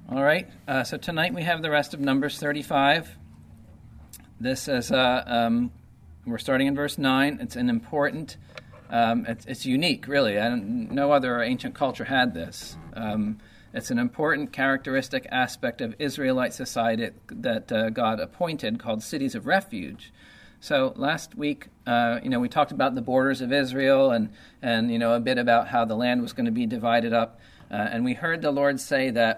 All right, so tonight we have the rest of Numbers 35. This is, we're starting in verse 9. It's an important, it's unique, really. No other ancient culture had this. It's an important characteristic aspect of Israelite society that God appointed called cities of refuge. So last week, we talked about the borders of Israel and a bit about how the land was going to be divided up. And we heard the Lord say that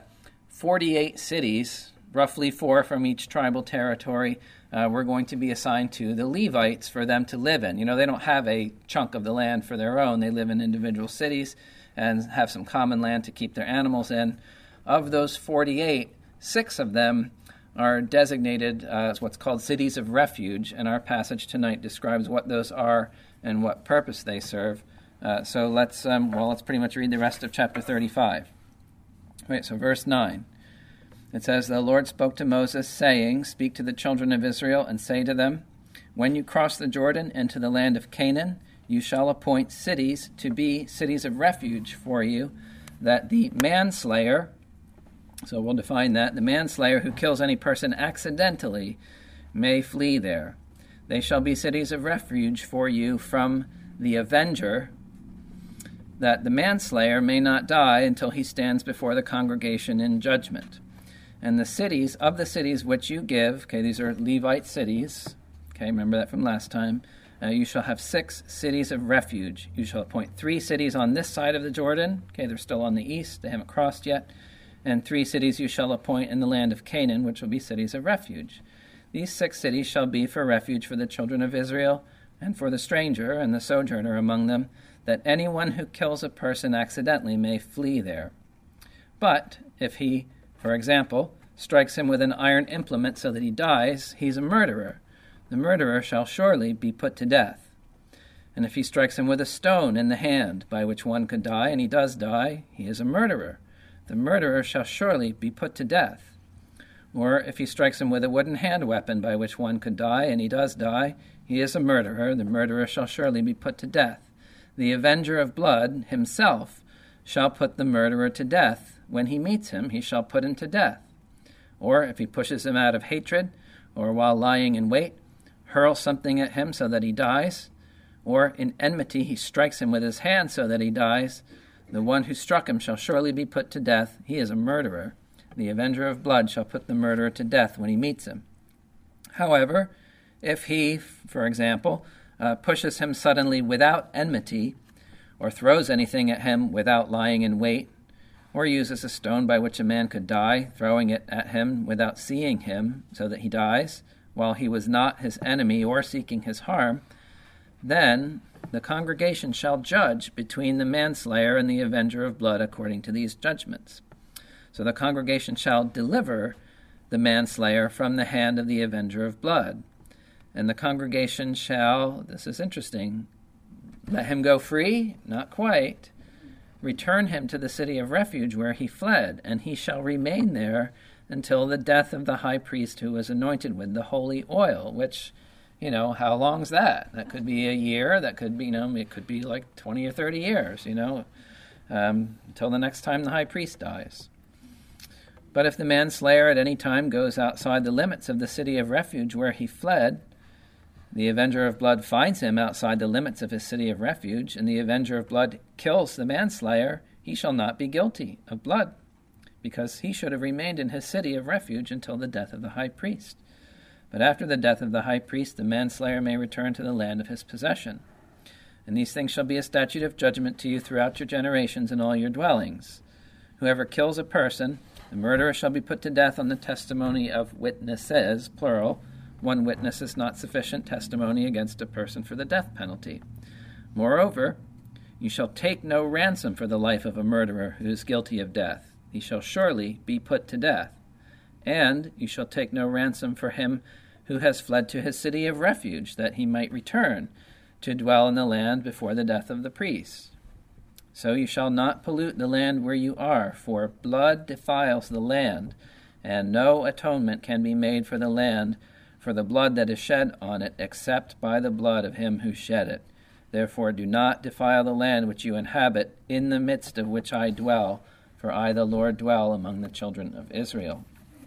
48 cities, roughly 4 from each tribal territory, were going to be assigned to the Levites for them to live in. They don't have a chunk of the land for their own. They live in individual cities and have some common land to keep their animals in. Of those 48, 6 of them are designated as what's called cities of refuge, and our passage tonight describes what those are and what purpose they serve. So let's pretty much read the rest of chapter 35. Right, so verse 9. It says, "The Lord spoke to Moses, saying, Speak to the children of Israel, and say to them, When you cross the Jordan into the land of Canaan, you shall appoint cities to be cities of refuge for you, that the manslayer," so we'll define that, "the manslayer who kills any person accidentally may flee there. They shall be cities of refuge for you from the avenger, that the manslayer may not die until he stands before the congregation in judgment. And the cities of the cities which you give," okay, these are Levite cities, okay, remember that from last time, "you shall have 6 cities of refuge. You shall appoint 3 cities on this side of the Jordan," okay, they're still on the east, they haven't crossed yet, "and 3 cities you shall appoint in the land of Canaan, which will be cities of refuge. These 6 cities shall be for refuge for the children of Israel, and for the stranger and the sojourner among them, that anyone who kills a person accidentally may flee there. But if he, for example, strikes him with an iron implement so that he dies, he's a murderer. The murderer shall surely be put to death. And if he strikes him with a stone in the hand, by which one could die, and he does die, he is a murderer. The murderer shall surely be put to death. Or if he strikes him with a wooden hand weapon by which one could die, and he does die, he is a murderer. The murderer shall surely be put to death. The avenger of blood himself shall put the murderer to death. When he meets him, he shall put him to death. Or if he pushes him out of hatred, or while lying in wait, hurls something at him so that he dies, or in enmity he strikes him with his hand so that he dies, the one who struck him shall surely be put to death. He is a murderer. The avenger of blood shall put the murderer to death when he meets him. However, if he, for example, pushes him suddenly without enmity, or throws anything at him without lying in wait, or uses a stone by which a man could die, throwing it at him without seeing him so that he dies, while he was not his enemy or seeking his harm, then the congregation shall judge between the manslayer and the avenger of blood according to these judgments. So the congregation shall deliver the manslayer from the hand of the avenger of blood. And the congregation shall," this is interesting, "let him go free? Not quite. Return him to the city of refuge where he fled, and he shall remain there until the death of the high priest who was anointed with the holy oil," which, how long's that? That could be a year, that could be, it could be like 20 or 30 years, until the next time the high priest dies. "But if the manslayer at any time goes outside the limits of the city of refuge where he fled, the avenger of blood finds him outside the limits of his city of refuge, and the avenger of blood kills the manslayer, he shall not be guilty of blood, because he should have remained in his city of refuge until the death of the high priest. But after the death of the high priest, the manslayer may return to the land of his possession. And these things shall be a statute of judgment to you throughout your generations in all your dwellings. Whoever kills a person, the murderer shall be put to death on the testimony of witnesses," plural. One witness is not sufficient testimony against a person for the death penalty. "Moreover, you shall take no ransom for the life of a murderer who is guilty of death. He shall surely be put to death. And you shall take no ransom for him who has fled to his city of refuge, that he might return to dwell in the land before the death of the priest. So you shall not pollute the land where you are, for blood defiles the land, and no atonement can be made for the land for the blood that is shed on it, except by the blood of him who shed it. Therefore do not defile the land which you inhabit, in the midst of which I dwell, for I, the Lord, dwell among the children of Israel.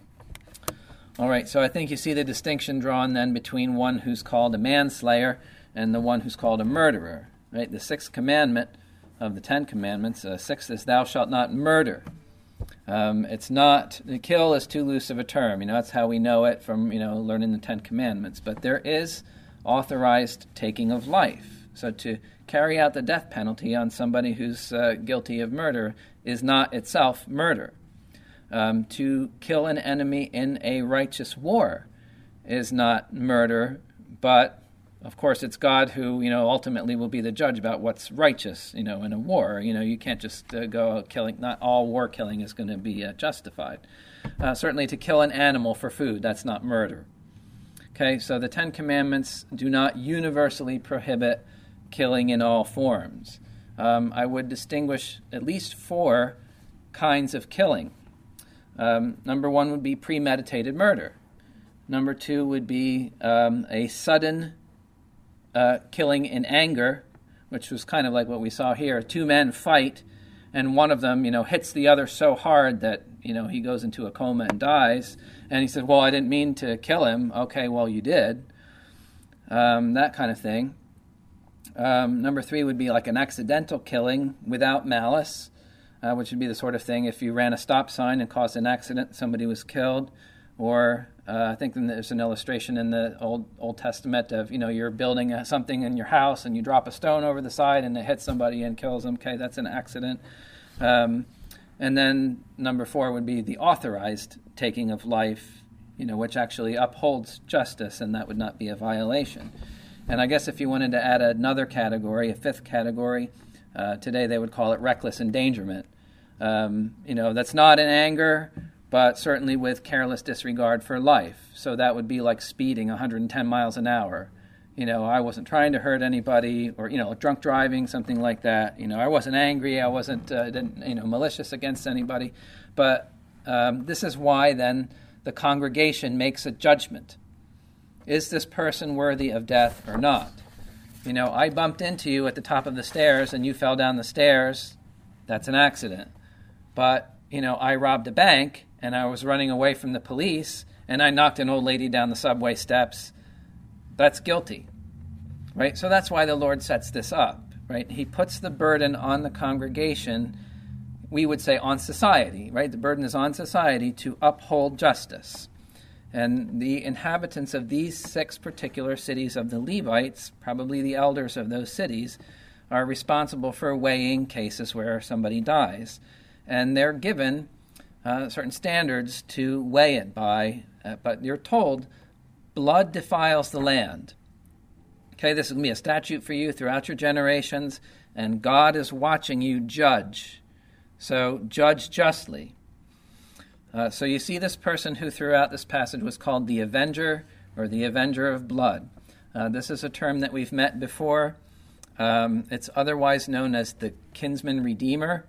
All right, so I think you see the distinction drawn then between one who's called a manslayer and the one who's called a murderer. Right? The sixth commandment of the Ten Commandments, sixth is thou shalt not murder. It's not, the kill is too loose of a term. That's how we know it from, learning the Ten Commandments. But there is authorized taking of life. So to carry out the death penalty on somebody who's guilty of murder is not itself murder. To kill an enemy in a righteous war is not murder, but of course it's God who, ultimately will be the judge about what's righteous, in a war. You can't just go killing. Not all war killing is going to be justified. Certainly to kill an animal for food, that's not murder. Okay, so the Ten Commandments do not universally prohibit killing in all forms. I would distinguish at least 4 kinds of killing. Number 1 would be premeditated murder. Number 2 would be a sudden killing in anger, which was kind of like what we saw here. 2 men fight, and one of them, hits the other so hard that, he goes into a coma and dies. And he said, well, I didn't mean to kill him. Okay, well, you did. That kind of thing. Number 3 would be like an accidental killing without malice, which would be the sort of thing if you ran a stop sign and caused an accident, somebody was killed. Or I think there's an illustration in the Old Testament of, you're building something in your house and you drop a stone over the side and it hits somebody and kills them. Okay, that's an accident. And then number 4 would be the authorized taking of life, which actually upholds justice, and that would not be a violation. And I guess if you wanted to add another category, a 5th category, today they would call it reckless endangerment. That's not in anger, but certainly with careless disregard for life. So that would be like speeding 110 miles an hour. I wasn't trying to hurt anybody, or, drunk driving, something like that. I wasn't angry, I wasn't malicious against anybody. But this is why then the congregation makes a judgment. Is this person worthy of death or not? I bumped into you at the top of the stairs and you fell down the stairs. That's an accident. But, I robbed a bank and I was running away from the police and I knocked an old lady down the subway steps. That's guilty, right? So that's why the Lord sets this up, right? He puts the burden on the congregation, we would say on society, right? The burden is on society to uphold justice. And the inhabitants of these 6 particular cities of the Levites, probably the elders of those cities, are responsible for weighing cases where somebody dies. And they're given certain standards to weigh it by, but you're told blood defiles the land. Okay, this is going to be a statute for you throughout your generations, and God is watching you judge. So judge justly. So you see this person who throughout this passage was called the Avenger, or the Avenger of Blood. This is a term that we've met before. It's otherwise known as the kinsman redeemer.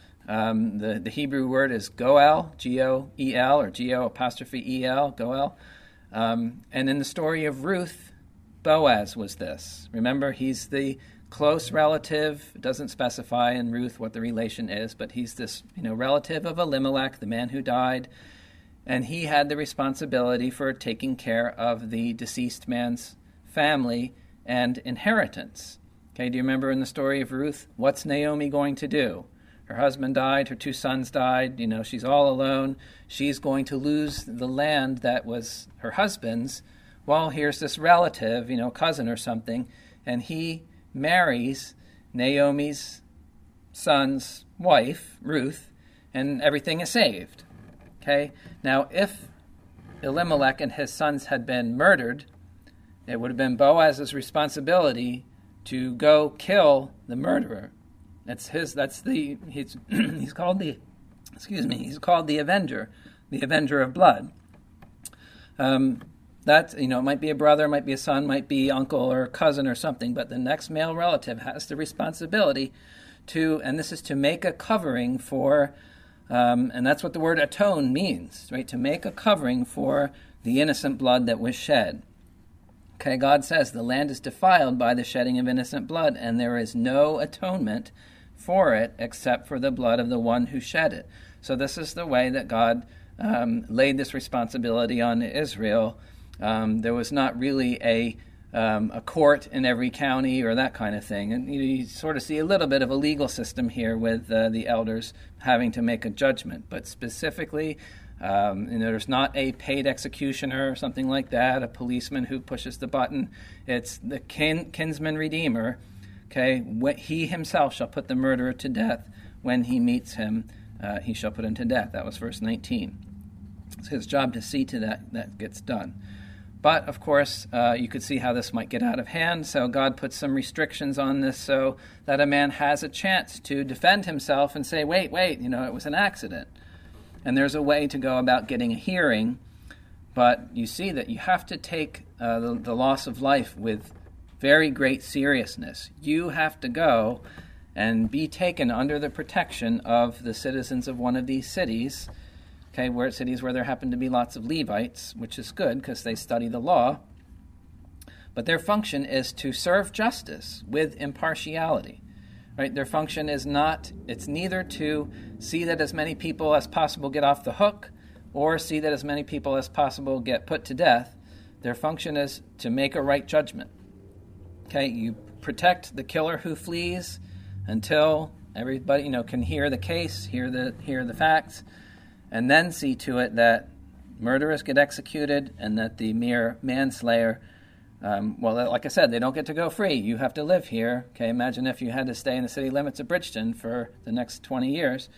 The Hebrew word is Goel, G-O-E-L, or G-O'-E-L, Goel. And in the story of Ruth, Boaz was this. Remember, he's the close relative. It doesn't specify in Ruth what the relation is, but he's this, relative of Elimelech, the man who died, and he had the responsibility for taking care of the deceased man's family and inheritance. Okay, do you remember in the story of Ruth, what's Naomi going to do? Her husband died, her 2 sons died, she's all alone. She's going to lose the land that was her husband's. Well, here's this relative, cousin or something, and he marries Naomi's son's wife, Ruth, and everything is saved. Okay? Now, if Elimelech and his sons had been murdered, it would have been Boaz's responsibility to go kill the murderer. He's called the Avenger, the Avenger of Blood. It might be a brother, might be a son, might be uncle or cousin or something, but the next male relative has the responsibility to, and this is to make a covering for, and that's what the word atone means, right? To make a covering for the innocent blood that was shed. Okay, God says the land is defiled by the shedding of innocent blood, and there is no atonement for it except for the blood of the one who shed it. So this is the way that God laid this responsibility on Israel. There was not really a court in every county or that kind of thing. And you sort of see a little bit of a legal system here with the elders having to make a judgment. But specifically, there's not a paid executioner or something like that, a policeman who pushes the button. It's the kinsman redeemer. Okay, he himself shall put the murderer to death. When he meets him, he shall put him to death. That was verse 19. It's his job to see to that gets done. But, of course, you could see how this might get out of hand, so God put some restrictions on this so that a man has a chance to defend himself and say, wait, it was an accident. And there's a way to go about getting a hearing, but you see that you have to take the loss of life with very great seriousness. You have to go and be taken under the protection of the citizens of one of these cities, cities where there happen to be lots of Levites, which is good because they study the law. But their function is to serve justice with impartiality. Right? Their function is it's neither to see that as many people as possible get off the hook or see that as many people as possible get put to death. Their function is to make a right judgment. Okay, you protect the killer who flees until everybody can hear the case, hear the facts, and then see to it that murderers get executed and that the mere manslayer, like I said, they don't get to go free. You have to live here. Okay, imagine if you had to stay in the city limits of Bridgeton for the next 20 years.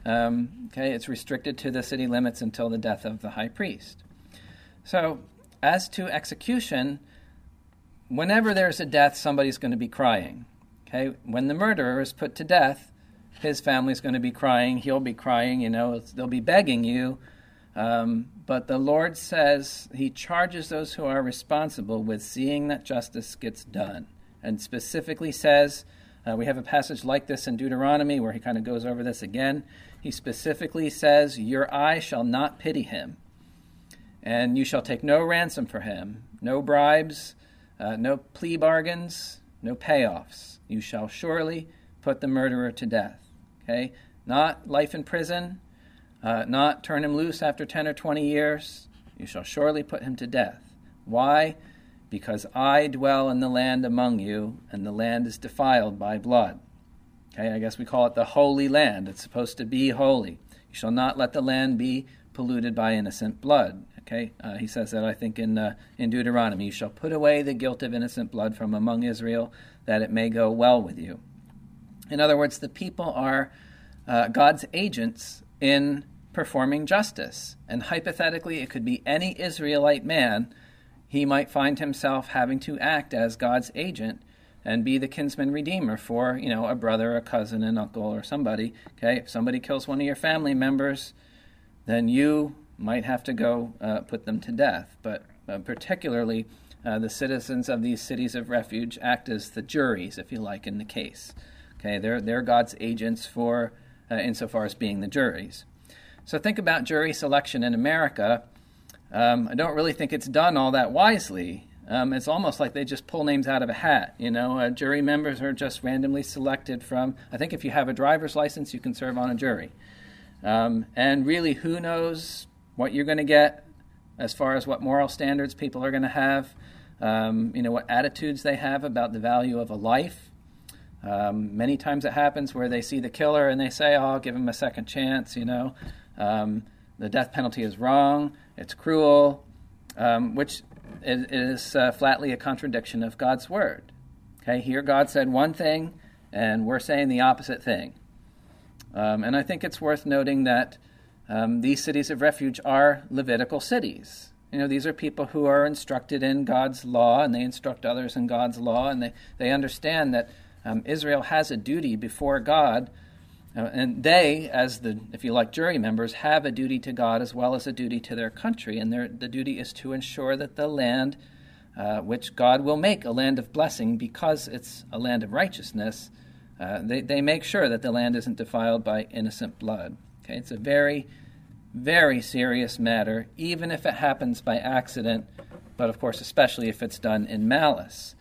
It's restricted to the city limits until the death of the high priest. So, as to execution, whenever there's a death, somebody's going to be crying. Okay, when the murderer is put to death, his family's going to be crying. He'll be crying. They'll be begging you. But the Lord says he charges those who are responsible with seeing that justice gets done, and specifically says, we have a passage like this in Deuteronomy where he kind of goes over this again. He specifically says, your eye shall not pity him, and you shall take no ransom for him, no bribes, no plea bargains, no payoffs. You shall surely put the murderer to death. Okay, not life in prison, not turn him loose after 10 or 20 years. You shall surely put him to death. Why? Because I dwell in the land among you, and the land is defiled by blood. Okay, I guess we call it the holy land. It's supposed to be holy. You shall not let the land be polluted by innocent blood. Okay, he says that, I think, in Deuteronomy. You shall put away the guilt of innocent blood from among Israel, that it may go well with you. In other words, the people are God's agents in performing justice. And hypothetically, it could be any Israelite man. He might find himself having to act as God's agent and be the kinsman redeemer for, a brother, a cousin, an uncle, or somebody. Okay, if somebody kills one of your family members, then you might have to go put them to death. But particularly, the citizens of these cities of refuge act as the juries, if you like, in the case. Okay, they're God's agents for, insofar as being the juries. So think about jury selection in America. I don't really think it's done all that wisely. It's almost like they just pull names out of a hat. Jury members are just randomly selected from, I think if you have a driver's license, you can serve on a jury. And really, who knows what you're going to get as far as what moral standards people are going to have, what attitudes they have about the value of a life. Many times it happens where they see the killer and they say, I'll give him a second chance, the death penalty is wrong, it's cruel, which is flatly a contradiction of God's word. Okay, here God said one thing, and we're saying the opposite thing. And I think it's worth noting that these cities of refuge are Levitical cities. These are people who are instructed in God's law, and they instruct others in God's law, and they understand that Israel has a duty before God, and they, as if you like, jury members, have a duty to God as well as a duty to their country, and the duty is to ensure that the land, which God will make a land of blessing because it's a land of righteousness, they make sure that the land isn't defiled by innocent blood. Okay, it's a very, very serious matter, even if it happens by accident, but of course especially if it's done in malice.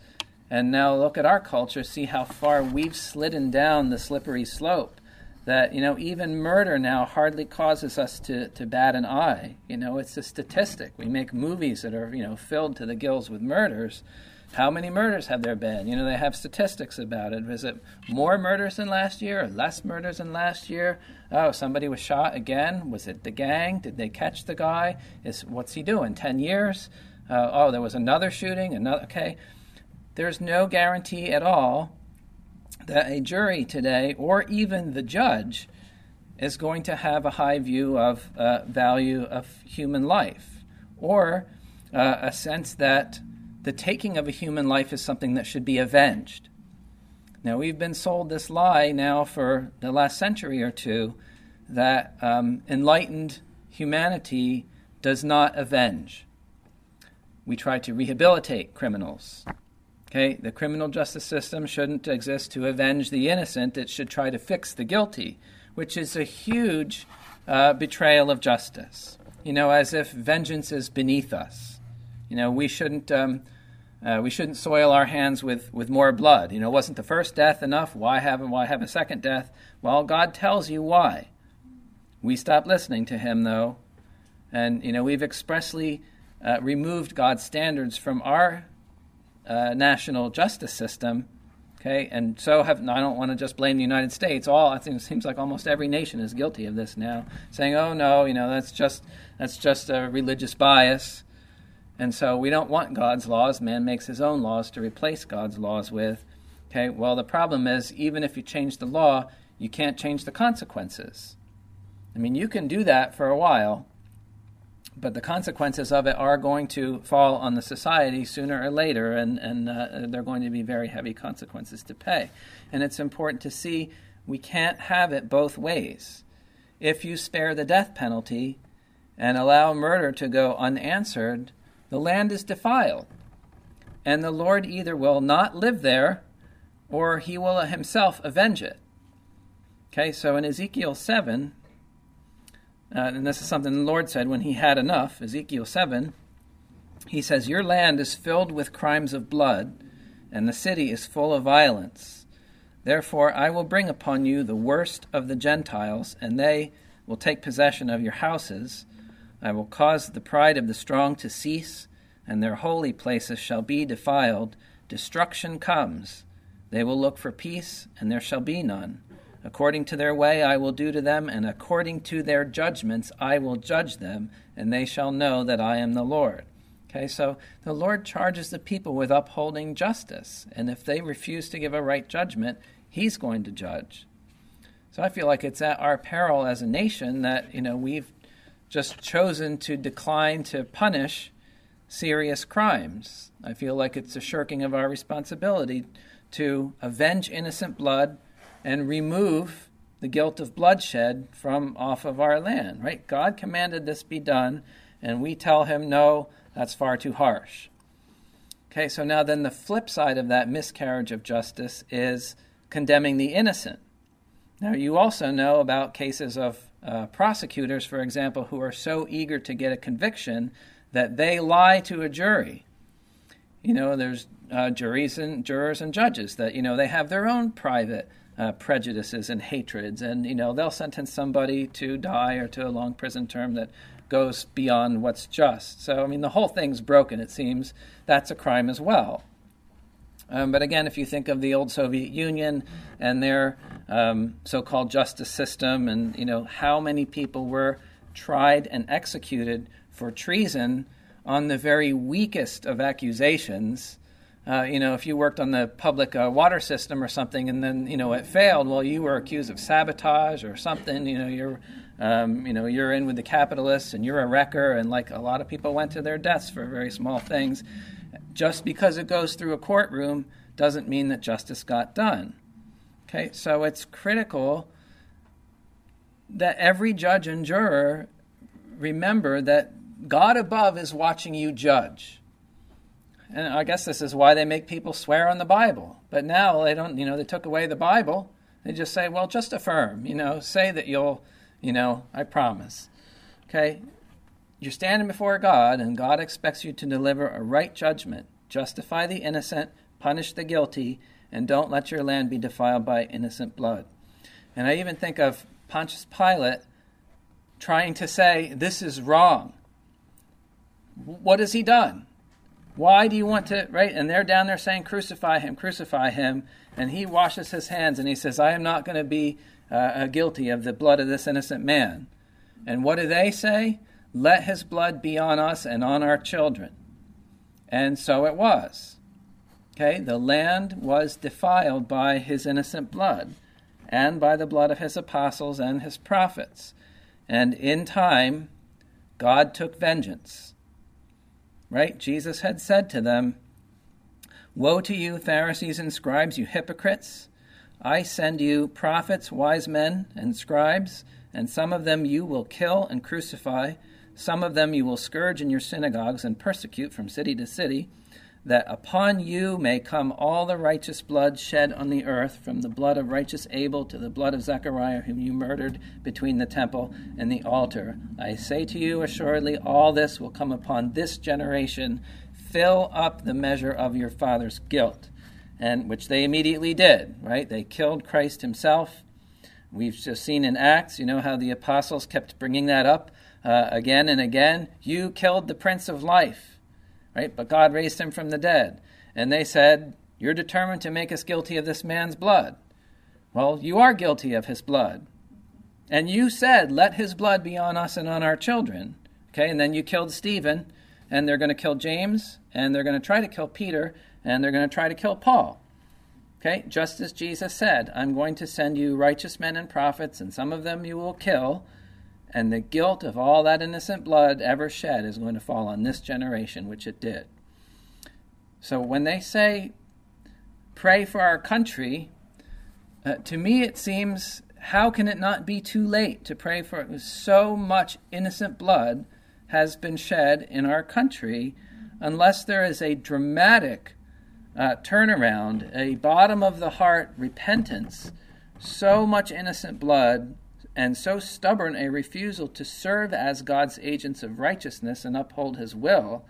And now look at our culture, see how far we've slidden down the slippery slope. That, even murder now hardly causes us to bat an eye. It's a statistic. We make movies that are, filled to the gills with murders. How many murders have there been? They have statistics about it. Is it more murders than last year or less murders than last year? Oh, somebody was shot again. Was it the gang? Did they catch the guy? What's he doing? 10 years? There was another shooting. Okay. There's no guarantee at all that a jury today, or even the judge, is going to have a high view of value of human life, or a sense that the taking of a human life is something that should be avenged. Now, we've been sold this lie now for the last century or two that enlightened humanity does not avenge. We try to rehabilitate criminals. Okay, the criminal justice system shouldn't exist to avenge the innocent. It should try to fix the guilty, which is a huge betrayal of justice. As if vengeance is beneath us. We shouldn't soil our hands with more blood. Wasn't the first death enough? Why have a second death? Well, God tells you why. We stop listening to him, though, and we've expressly removed God's standards from our national justice system, okay, and so I don't want to just blame the United States. I think it seems like almost every nation is guilty of this now, saying, "Oh no, that's just a religious bias," and so we don't want God's laws. Man makes his own laws to replace God's laws with. Okay, well the problem is even if you change the law, you can't change the consequences. You can do that for a while, but the consequences of it are going to fall on the society sooner or later, and they're going to be very heavy consequences to pay. And it's important to see we can't have it both ways. If you spare the death penalty and allow murder to go unanswered, the land is defiled. And the Lord either will not live there, or he will himself avenge it. Okay, so in Ezekiel 7, and this is something the Lord said when he had enough, Ezekiel 7, he says, "Your land is filled with crimes of blood, and the city is full of violence. Therefore I will bring upon you the worst of the Gentiles, and they will take possession of your houses. I will cause the pride of the strong to cease, and their holy places shall be defiled. Destruction comes. They will look for peace, and there shall be none. According to their way I will do to them, and according to their judgments I will judge them, and they shall know that I am the Lord." Okay, so the Lord charges the people with upholding justice, and if they refuse to give a right judgment, he's going to judge. So I feel like it's at our peril as a nation that, we've just chosen to decline to punish serious crimes. I feel like it's a shirking of our responsibility to avenge innocent blood and remove the guilt of bloodshed from off of our land, right? God commanded this be done, and we tell him, no, that's far too harsh. Okay, so now then the flip side of that miscarriage of justice is condemning the innocent. Now you also know about cases of prosecutors, for example, who are so eager to get a conviction that they lie to a jury. There's jurors and judges that, they have their own private prejudices and hatreds, and they'll sentence somebody to die or to a long prison term that goes beyond what's just. So the whole thing's broken, it seems. That's a crime as well. But again, if you think of the old Soviet Union and their so-called justice system, and how many people were tried and executed for treason on the very weakest of accusations. If you worked on the public water system or something, and then it failed, well, you were accused of sabotage or something. You're in with the capitalists, and you're a wrecker, and like a lot of people went to their deaths for very small things. Just because it goes through a courtroom doesn't mean that justice got done. Okay, so it's critical that every judge and juror remember that God above is watching you judge. And I guess this is why they make people swear on the Bible. But now they don't, they took away the Bible. They just say, well, just affirm, say that you'll, I promise. Okay? You're standing before God, and God expects you to deliver a right judgment, justify the innocent, Punish the guilty, and don't let your land be defiled by innocent blood. And I even think of Pontius Pilate trying to say, this is wrong. What has he done? Why do you want to, right? And they're down there saying, crucify him, crucify him. And he washes his hands and he says, I am not going to be guilty of the blood of this innocent man. And what do they say? Let his blood be on us and on our children. And so it was. Okay, the land was defiled by his innocent blood and by the blood of his apostles and his prophets. And in time, God took vengeance. Right? Jesus had said to them, woe to you, Pharisees and scribes, you hypocrites! I send you prophets, wise men, and scribes, and some of them you will kill and crucify. Some of them you will scourge in your synagogues and persecute from city to city, that upon you may come all the righteous blood shed on the earth, from the blood of righteous Abel to the blood of Zechariah, whom you murdered between the temple and the altar. I say to you, assuredly, all this will come upon this generation. Fill up the measure of your father's guilt. And which they immediately did, right? They killed Christ himself. We've just seen in Acts, you know how the apostles kept bringing that up again and again. You killed the Prince of Life, right? But God raised him from the dead. And they said, you're determined to make us guilty of this man's blood. Well, you are guilty of his blood. And you said, let his blood be on us and on our children. Okay, and then you killed Stephen, and they're going to kill James, and they're going to try to kill Peter, and they're going to try to kill Paul. Okay, just as Jesus said, I'm going to send you righteous men and prophets, and some of them you will kill, and the guilt of all that innocent blood ever shed is going to fall on this generation, which it did. So when they say, pray for our country, to me it seems, how can it not be too late to pray for it? So much innocent blood has been shed in our country, unless there is a dramatic turnaround, a bottom of the heart repentance, so much innocent blood, and so stubborn a refusal to serve as God's agents of righteousness and uphold his will,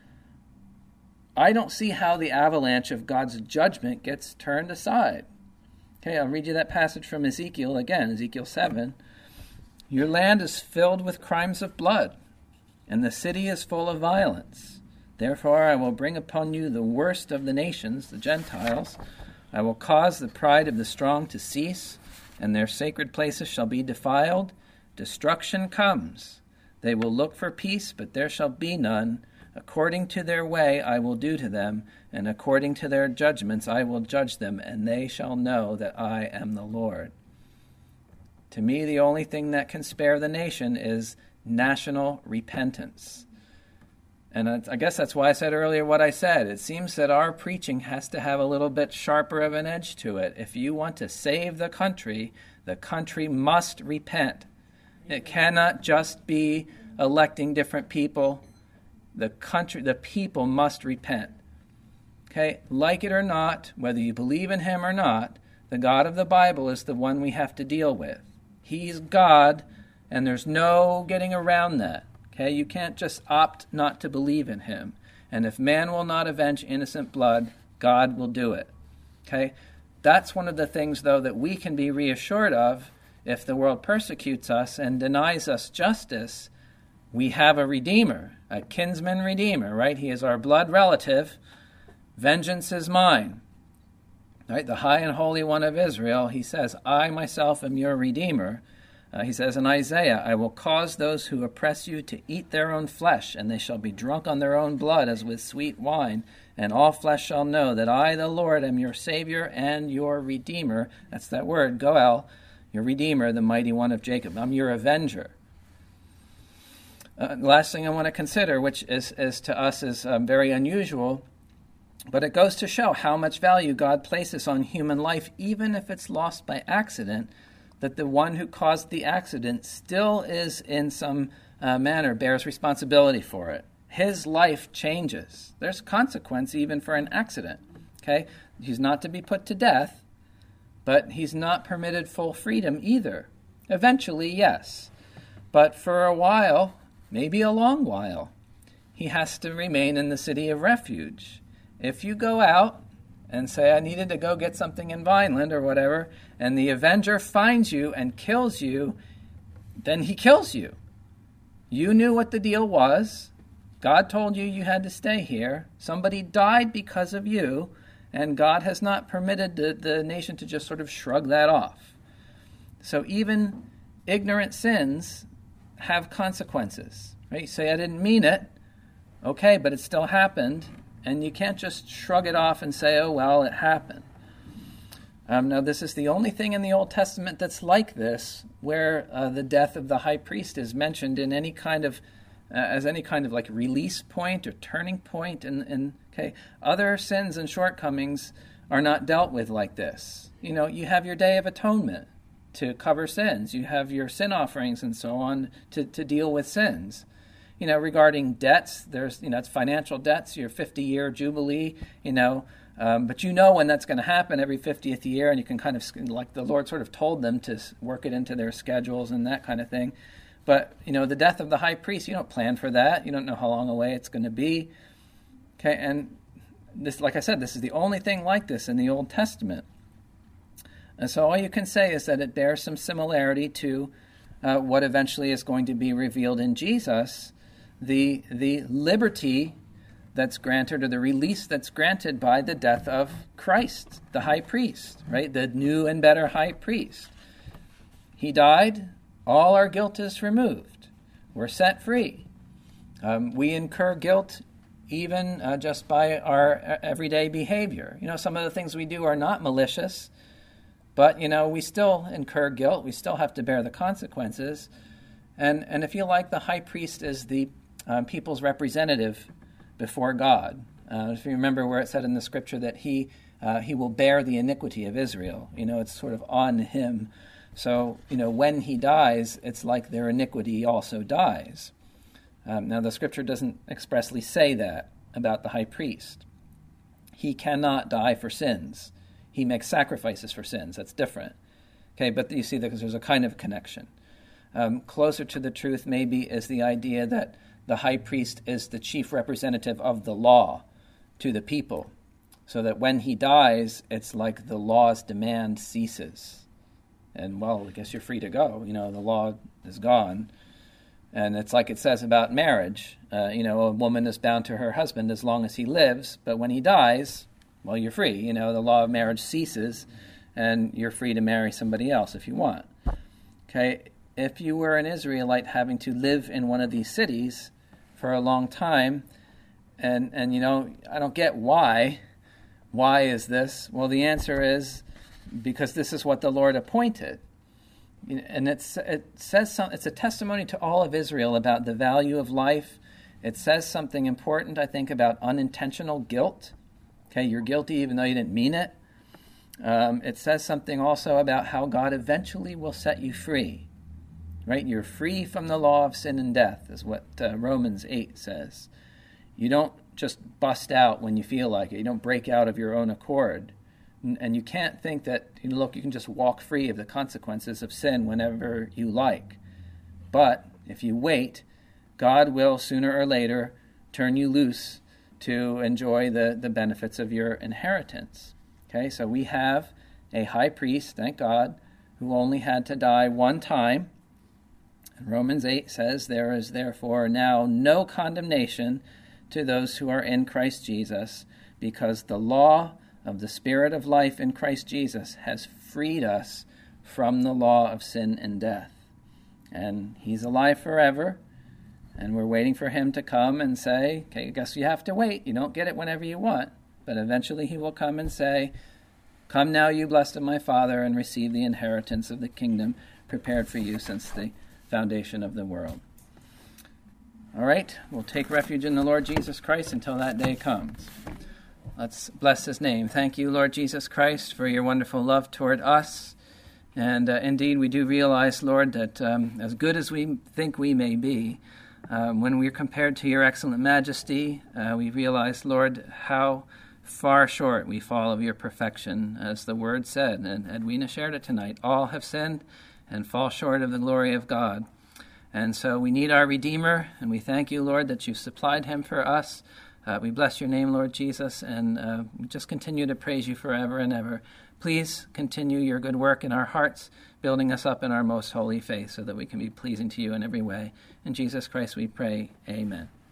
I don't see how the avalanche of God's judgment gets turned aside. Okay, I'll read you that passage from Ezekiel again, Ezekiel 7. Your land is filled with crimes of blood, and the city is full of violence. Therefore I will bring upon you the worst of the nations, the Gentiles. I will cause the pride of the strong to cease, and their sacred places shall be defiled. Destruction comes. They will look for peace, but there shall be none. According to their way I will do to them, and according to their judgments I will judge them, and they shall know that I am the Lord. To me, the only thing that can spare the nation is national repentance. And I guess that's why I said earlier what I said. It seems that our preaching has to have a little bit sharper of an edge to it. If you want to save the country must repent. It cannot just be electing different people. The people must repent. Okay, like it or not, whether you believe in him or not, the God of the Bible is the one we have to deal with. He's God, and there's no getting around that. Okay, you can't just opt not to believe in him. And if man will not avenge innocent blood, God will do it. Okay, that's one of the things, though, that we can be reassured of. If the world persecutes us and denies us justice, we have a Redeemer, a kinsman Redeemer, right? He is our blood relative. Vengeance is mine. Right? The high and holy one of Israel, he says, I myself am your Redeemer. He says in Isaiah, I will cause those who oppress you to eat their own flesh, and they shall be drunk on their own blood as with sweet wine. And all flesh shall know that I, the Lord, am your Savior and your Redeemer. That's that word, Goel, your Redeemer, the mighty one of Jacob. I'm your avenger. Last thing I want to consider, which is to us is very unusual, but it goes to show how much value God places on human life, even if it's lost by accident, that the one who caused the accident still is in some manner bears responsibility for it. His life changes. There's consequence even for an accident. Okay, he's not to be put to death, but he's not permitted full freedom either. Eventually, yes, but for a while, maybe a long while, he has to remain in the city of refuge. If you go out and say, I needed to go get something in Vineland or whatever, and the avenger finds you and kills you, then he kills you. You knew what the deal was. God told you you had to stay here. Somebody died because of you, and God has not permitted the nation to just sort of shrug that off. So even ignorant sins have consequences. Right? You say, I didn't mean it. Okay, but it still happened, and you can't just shrug it off and say, oh, well, it happened. Now, this is the only thing in the Old Testament that's like this, where the death of the high priest is mentioned in any kind of as any kind of like release point or turning point. And other sins and shortcomings are not dealt with like this. You have your Day of Atonement to cover sins. You have your sin offerings and so on to deal with sins. Regarding debts, there's it's financial debts, your 50-year jubilee. But when that's going to happen every 50th year, and you can kind of, like the Lord sort of told them to work it into their schedules and that kind of thing. But, the death of the high priest, you don't plan for that. You don't know how long away it's going to be. Okay, and this, like I said, this is the only thing like this in the Old Testament. And so all you can say is that it bears some similarity to what eventually is going to be revealed in Jesus, the liberty that's granted, or the release that's granted by the death of Christ, the high priest, right? The new and better high priest. He died, all our guilt is removed. We're set free. We incur guilt even just by our everyday behavior. Some of the things we do are not malicious, but, we still incur guilt. We still have to bear the consequences. And if you like, the high priest is the people's representative before God. If you remember where it said in the scripture that he will bear the iniquity of Israel. It's sort of on him. So, when he dies, it's like their iniquity also dies. Now, the scripture doesn't expressly say that about the high priest. He cannot die for sins. He makes sacrifices for sins. That's different. Okay, but you see that there's a kind of connection. Closer to the truth maybe is the idea that the high priest is the chief representative of the law to the people, so that when he dies, it's like the law's demand ceases. And, well, I guess you're free to go. The law is gone. And it's like it says about marriage. A woman is bound to her husband as long as he lives, but when he dies, well, you're free. The law of marriage ceases, and you're free to marry somebody else if you want. Okay, if you were an Israelite having to live in one of these cities for a long time, and I don't get why. Why is this? Well, the answer is because this is what the Lord appointed. And it says it's a testimony to all of Israel about the value of life. It says something important, I think, about unintentional guilt. Okay, you're guilty even though you didn't mean it. It says something also about how God eventually will set you free. Right? You're free from the law of sin and death, is what Romans 8 says. You don't just bust out when you feel like it. You don't break out of your own accord. And you can't think that, you can just walk free of the consequences of sin whenever you like. But if you wait, God will sooner or later turn you loose to enjoy the benefits of your inheritance. Okay, so we have a high priest, thank God, who only had to die one time. And Romans 8 says, there is therefore now no condemnation to those who are in Christ Jesus, because the law of the Spirit of life in Christ Jesus has freed us from the law of sin and death. And he's alive forever, and we're waiting for him to come and say, okay, I guess you have to wait. You don't get it whenever you want, but eventually he will come and say, come now, you blessed of my Father, and receive the inheritance of the kingdom prepared for you since the foundation of the world. All right, we'll take refuge in the Lord Jesus Christ until that day comes. Let's bless his name. Thank you, Lord Jesus Christ, for your wonderful love toward us. And indeed, we do realize, Lord, that as good as we think we may be, when we're compared to your excellent majesty, we realize, Lord, how far short we fall of your perfection, as the word said, and Edwina shared it tonight. All have sinned and fall short of the glory of God. And so we need our Redeemer, and we thank you, Lord, that you supplied him for us We bless your name, Lord Jesus, and we just continue to praise you forever and ever. Please continue your good work in our hearts, building us up in our most holy faith so that we can be pleasing to you in every way. In Jesus Christ we pray, amen.